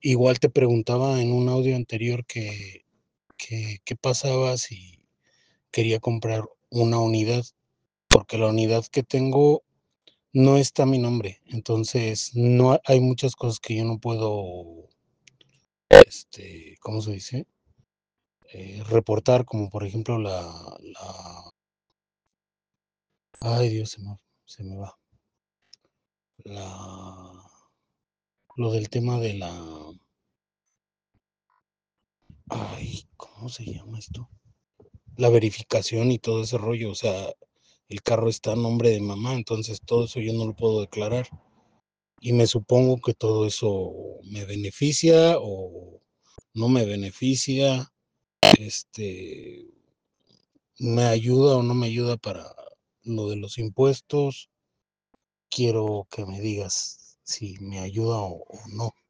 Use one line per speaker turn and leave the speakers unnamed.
Igual te preguntaba en un audio anterior que qué pasaba si quería comprar una unidad, porque la unidad que tengo no está a mi nombre. Entonces, no hay muchas cosas que yo no puedo, ¿cómo se dice? Reportar, como por ejemplo ay Dios, se me va. La, lo del tema de ay, ¿cómo se llama esto? La verificación y todo ese rollo, o sea, el carro está a nombre de mamá, entonces todo eso yo no lo puedo declarar. Y me supongo que todo eso me beneficia o no me beneficia, este, me ayuda o no me ayuda para lo de los impuestos. Quiero que me digas si me ayuda o no.